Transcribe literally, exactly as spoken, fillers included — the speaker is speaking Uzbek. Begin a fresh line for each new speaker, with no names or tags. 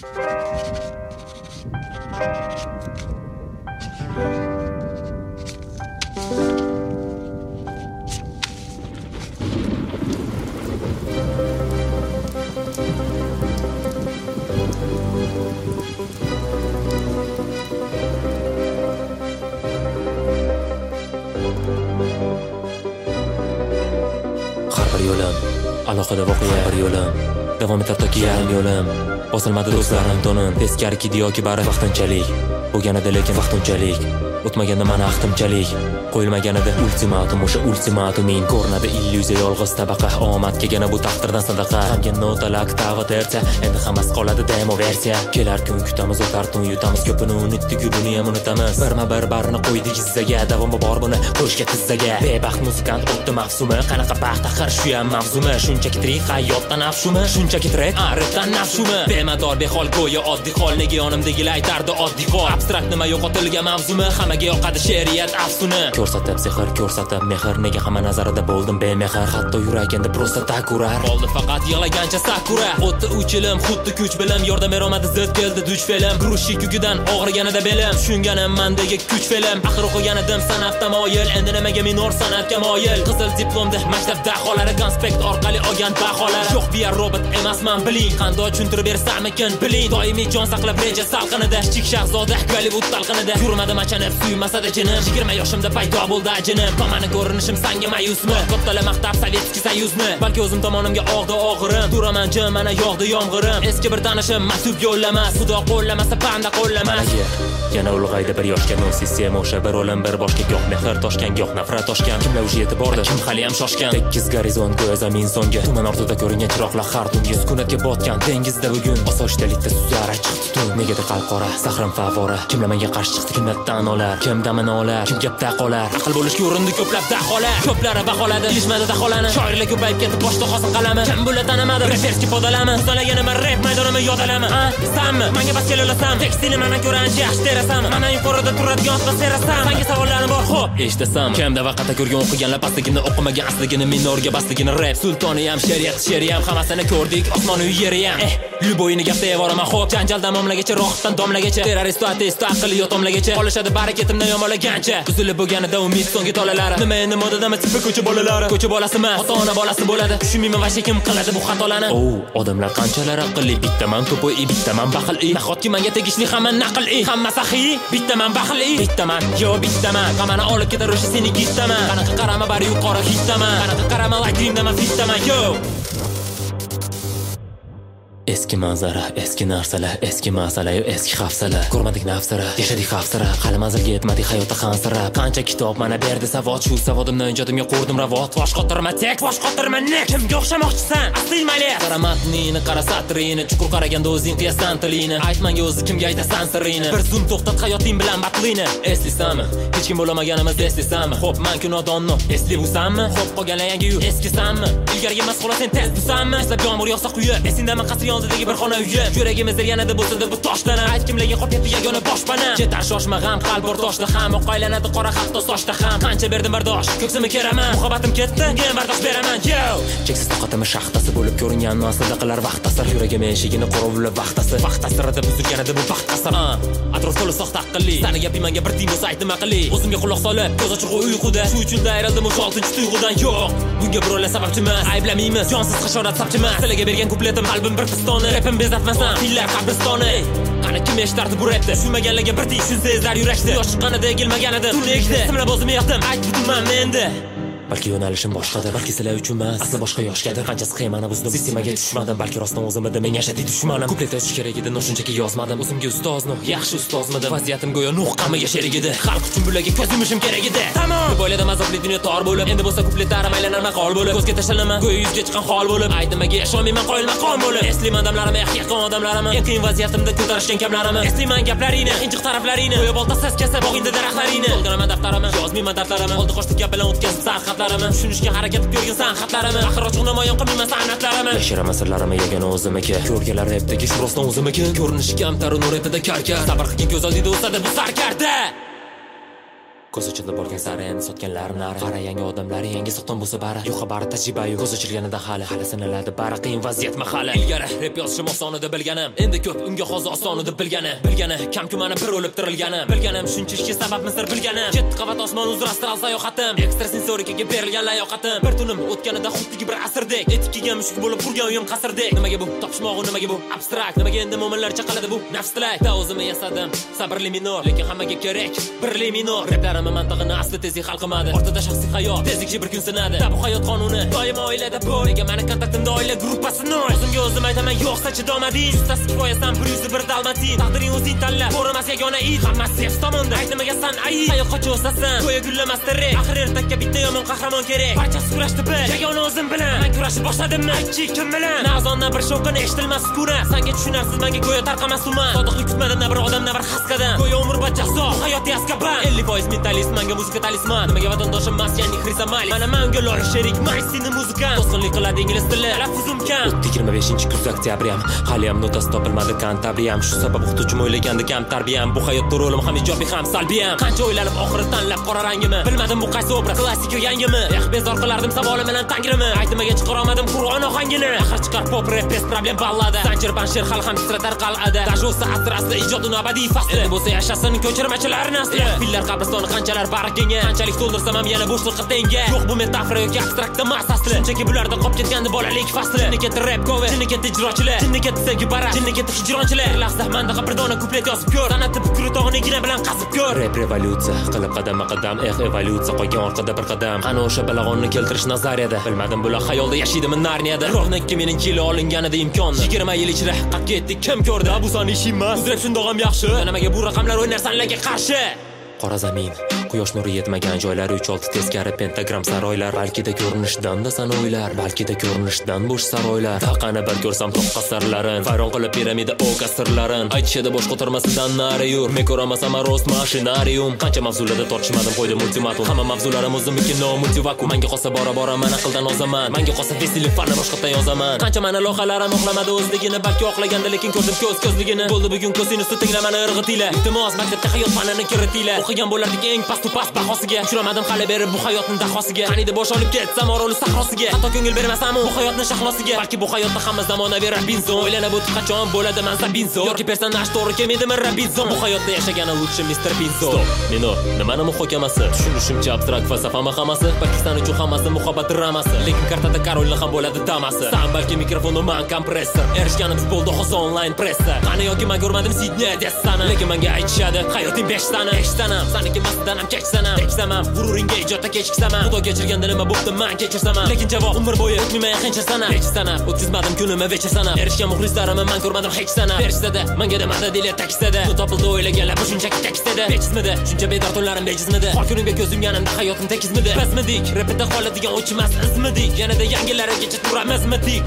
Alohida voqea bir yo'lim davom etar toki yarim yo'lim bosilmadi do'stlarim to'nim teskari kidi yoki bari vaqtinchalik bo'lganida lekin vaqtinchalik o'tmaganda mana vaqtimchalik qo'yilmaganida ultimatum o'sha ultimatuming ko'rinadi illyuziya yolg'iz tabaqa omad kelgani bu taqdirdan sadaqa hamga notalar oktava tersa endi hammasi qoladi demo versiya kelar kun kutamiz o'tar tun yutamiz ko'pini unutdik-ku buni ham unutamiz birma bir barni qo'ydik izzaga davomi bor buni qo'shga tizzaga bebaxt muzikant o'tdi mavsumi qanaqa baxt axir shu ham mavzumi shunchaki tirik hayotdan afshumi shunchaki tirik arifdan nafshumi bemador behol go'yo oddiy hol nega yonimdagilar aytardi oddiy hol abstrakt nima yo'qotilgan mavzumi hammaga yoqadi she'riyat afsuni ko'rsatib sehr ko'rsatib mehr nega hamma nazarida bo'ldim bemehr hatto yuragimda prosta takurar qoldi faqat yig'lagancha sakura o'tdi uch yilim xuddi kuch bilim yordam berolmadi zid keldi duch film gurush yukidan og'riganida belim tushunganim mandagi kuch film axir o'qigan edim san'atda moyil endi nimaga minor san'atga moyil qizil diplomda maktabda holari konspekt orqali olgan baholar yo'q biya robot emasman biling qanday tushuntirib bersamikin biling doimiy jon saqlab reja salqinida kichik shahzoda Gollivud talqinida yurmadi machanib suymasada jinim yigirma yoshimda paydo bo'ldi ajinim tomani ko'rinishim sanga mayusmi ko'ptalar maqtab sovetskiy soyuzni balki o'zim tomonimga og'di og'irim turaman jim mana yog'di yomg'irim eski bir tanishim maktub yo'llamas xudo qo'llamasa panda qo'llamas yana ulg'aydi bir yoshga no sistema o'sha bir o'lim bir boshga goh mehr toshgan goh nafrat toshgan kimlar o'sha yetib bordi kim hali ham shoshgan tekkiz gorizont go'yo zamin songa tuman ortida ko'ringan chiroqlar har tungi sukunatga botgan dengizda bugun osoyishtalikda suzar achchiq tutun negadir qalb qora sahrim favora kimlar menga qarshi chiqdi kimlardan olar kim damini olar kim gapda qolar aql bo'lishga urindi ko'plab daholar ko'plari baholadi bilishmadi daholani shoirlar ko'payib ketib boshda qolsin qalami kim bular tanimadi referski podalami uzdalaganima rap maydonimni yodalami a sanmi menga bas kelalasam tekstili mana ko'ra ancha yaxshi terasan mana yuqorida turadigan atmosferasam senga savollarim bor xo'p eshitasam kimda vaqtda ko'rgan o'qiganlar pastligini o'qimagan asligini minorga basligini rap sultoni ham she'riyat she'ri ham hammasini ko'rdik osmon uy yeri ham eh Lyuboyini gapda evorama xo'p janjaldan momlagacha rohdan domlagacha terrorist ateist aqli yo'tomlagacha olishadi baraketimdan yomonlagancha uzilib bo'lganida umid so'nggi tolalari nima endi modadami tipi ko'cha bolalari ko'cha bolasi emas ota ona bolasi bo'ladi tushunmayman va kim qiladi bu xatolarni o odamlar qanchalar aqlli bittaman to'poy bittaman baxil nahotki menga tegishli hamma naql hamma saxiy bittaman baxil bittaman yo bittaman hammani olib ketar o'sha seni gittaman qanaqa qarama bari yuqori hittaman qanaqa qarama like dreamdaman fittaman yo eski manzara eski narsalar eski masala eski hafsalar ko'rmadik nafsara yashadik hafsara hali manzilga yetmadik hayotda hansirab qancha kitob mana berdi savod shu savodimni ijodimga qo'rdim ravot bosh qotirma tek bosh qotirma ne kimga o'xshamoqchisan asli mali qara matnini qara satrini chuqur qaraganda o'zing qiyasan tilini aytmanga o'zi kimga aytasan sirrini bir zum to'xtat hayoting bilan batlini eslisanmi hech kim bo'lmaganimiz eslisanmi xo'p men kunodonni esli bo'lsanmi xo'p qolganlar yangi yu eskisanmi ilgari emas xolos sen tez bo'lsanmi eslab yomg'ir yog'sa quyib esingdami qasr oldidagi bir xona uyi yuragimizda yanada bo'lsa-da bu toshdan ayt kimlarga qolib ketdi yagona boshpana ketar shoshma g'am qalb o'rtoshda ham oqaylanadi qora hatto sochda ham qancha berdim bardosh ko'ksimni keraman muhabbatim ketdi men bardosh beraman yo cheksiz toqatimiz shaxtasi bo'lib ko'ringan aslida qilar vaqt ta'sir yuragim eshigini qorovulib vaqtasi vaqt ta'sirida buzilganida bu baxt qasr atrof to'la soxta aqlli sani gaping menga bir tiyin bo'lsa aytdim aqlli o'zimga quloq solib ko'z ochiq uyquda shu uchun ayrildim o'sha oltinchi tuyg'udan yo'q bunga birovlar sababchi emas ayblamaymiz jonsiz hasharot sabchi emas sizlarga bergan kupletim qalbim bir pistoni rapim bezatmasan fillar qabristoni qani kim eshitardi bu rapni tushunmaganlarga bir tiyin shunday ezar yurakda yosh chiqqanida egilmaganida tunekda simlab o'zim yoqdim ayt butunman menda balki yo'nalishim boshqadir balki sizlar uchun emas asli boshqa yoshgadir qancha sxemani buzdim sistemaga tushmadim balki rostdan o'zim edim eng ashaddiy dushmanim kuplet yozish kerak edi shunchaki yozmadim o'zimga ustozni yaxshi ustozmidim vaziyatim go'yo nuh qamiga sherik edi xalq uchun bularga ko'z yumishim kerak edi tamom deb o'yladim azobli dunyo tor bo'lib endi bo'lsa kupletlarim aylanar maqol bo'lib ko'zga tashlanaman go'yo yuzga chiqqan hol bo'lib aytdimaga ishonmayman qoyil maqom bo'lib eslayman odamlarimni yaqin odamlarimni eng qiyin vaziyatimda ko'tarishgan kamlarimni eslayman gaplaringni injiq taraflaringni go'yo bolta sas kasab bog'ingda daraxtlaringni to'ldiraman daftarimni yozmayman dardlarimni oldi qo'shdik gap bilan o'tkazib sarxat tushunishga harakat qilib ko'rgan san'atlarimni axir ochiq namoyon qilmayman san'atlarimni yashiraman sirlarimni yagona o'zimniki ko'rganlar rapdagi shu rostdan o'zimiki ko'rinishi kamtar nur etida karkar sabr qilgan ko'z oldida o'sadi bu sarkarda ko'z ochilib bo'lgan sari endi sotganlar nari qara yangi odamlari yangi soxton bo'lsa bari yo'q xabari tajribayu ko'z ochilganida hali hali sinaladi bari qiyin vaziyat mahali ilgari rep yozishim oson edi bilganim endi ko'p unga hozir oson edi bilgani bilgani kam kumani bir o'lib tirilganim bilganim shuncha ishga sababmizdir bilganim yetti qavat osmon uzra astral sayohatim ekstrasensorikaga berilgan layoqatim bir tunim o'tganida xuddiki bir asrdek etik kiygan mushuk bo'lib qurgan uyim qasrdek nimaga bu topishmog'i nimaga bu abstrakt nimaga endi mo'minlarcha qiladi bu nafs tilak da o'zimni yasadim sabrli minor lekin hammaga kerak birli minor replarimni mantig'ini asli tezlik hal qilmadi ortida shaxsiy hayot tezlikchi bir kun sinadi bu hayot qonuni doim oilada bor nega meni kontaktimda oila gruppasi nol o'zimga o'zim aytaman yo'qsa chidomading ustasi kifoyasan bir yuz bir dalmatin taqdiring o'zing tanlab ko'rmas yagona it hammasi sevs tomonda aytmagansan ay qayoqqa cho'sasan go'yo gullamas terek axir ertakka bitta yomon qahramon kerak barchasi kurashdi bil yagona o'zim bilan men kurashni boshladim aytchi kim bilan nazondan bir shovqin eshitilmas sukuna senga tushunarsiz menga go'yo tarqamas tuman sodiqlik kutmadim na bir odam na bir xaskadan go'yo umrbod jazo hayot yaskaban ellik foiz mentalist menga muzika talisman nimaga vatandoshim mas yani xrisamali mana menga loy sherik maysini muzikant to'sqinlik qiladi ingliz tili laffuzim kam yigirma beshinchi kuz oktyabriyam haliyam notasi topilmadi kantabriyam shu sabab o'qituvchim o'ylagandi kam tarbiyam bu hayotda rolim ham ijobiy ham salbiyam qancha o'ylanib oxiri tanlab qora rangimni bilmadim bu qaysi obraz klassik yo yangimi eh bezor qilardim savolim bilan tangrimi aytmaga chiqara olmadim qur'on ohangini axir chiqar pop rap pes problem ballada zanjir banshir xalq ham titratar qal'ada dajosa asrasida ijodini abadiy fasli bo'lsa yashasin ko'chirmachilar nasli fillar qabristoni qanchalar barakenga qanchalik to'ldirsam ham yana bo'shliqqa tenga yo'q bu metafora yoki abstrakt emas asli shunchaki bularda qolib ketgandi bolalik fasli jinni ketdi rap cover jinni ketdi ijrochilar jinni ketdi sevgi bara jinni ketdi hijronchilar lahza manda bir dona kuplet yozib ko'r san'atni bukri tog'ini igna bilan qazib ko'r rap revolyutsiya qilib qadama qadam eh evolyutsiya qolgan orqada bir qadam qani o'sha balag'onni keltirish nazariyada bilmadim bular xayolda yashaydimi narniyada rovna ikki minginchi yili olinganida imkon yigirma yil ichida haqiqatga yetdik kim ko'rdi bu son ish emas rap shundoq ham yaxshi nimaga bu raqamlar o'ynarsanlarga qarshi qora zamin quyosh nuri yetmagan joylar uch olti teskari pentagram saroylar balkida ko'rinishdan-da sanoylar balkida ko'rinishdan bo'sh saroylar taqani bir ko'rsam toqqa sirlarin vayron qilib piramida o'qa sirlarin aytishadi bosh ko'tarmasidan nari yur men ko'ramasam rost mashinarium qancha mavzularda tortishmadim qo'ydim ultimatum hamma mavzularim o'zimniki no multivakum menga qolsa bora bora men aqldan ozaman menga qolsa vesili fanni boshqatdan yozaman qancha meni loqalarim oqlamadi o'zligini balki oqlaganda lekin ko'rdim ko'z ko'zligini bo'ldi bugun ko'zingizni tinglamani irg'itiylar iltimos maktabga hayot fanini kiritinglar o'qigan bo'lardik eng past past bahosiga uchramadim hali beri bu hayotning dahosiga qanida bosh olib ketsam orol sahrosiga hatto ko'ngil bermasam bu hayotning shaxlosiga balki bu hayotda hamma zamonaviy Robinson o'ylanib o'tib qachon bo'ladi mansa binzo yoki personaj to'g'ri kelmaydimi Robinson bu hayotda yashagani lutchi mister Binzo stop meno nimani muhokamasi tushunishimcha abstrakt falsafami hammasi Pakiston uchun hammasi muhabbat dramasi lekin kartada Karolina ham bo'ladi damasi san balki mikrofon man kompressor erishganimiz bo'ldi hozir onlayn pressa qani yoki men ko'rmadim Sidney Destani lekin menga aytishadi hayoting besh tana besh tana saniki masdan ham keksanam keksamam g'ururingga ijodda kechiksaman xudo kechirganda nima bo'pti men kechirsaman lekin javob umr bo'yi o'tmay qancha sana hech sana o'tkazmadim kunimni vecha sana erishgan muxlislarimni men ko'rmadim hech sana berishsada menga demadi dil ta'kidladi bu topildi o'ylaganlar bu shunchaki ta'kidladi bejizmidi shuncha bedor tunlarim bejizmidi har kunimga ko'zim yanimda hayotim tekizmidi bizmidik rapida qoladigan o'chmas izmidik yanada yangilarigacha turamizmidik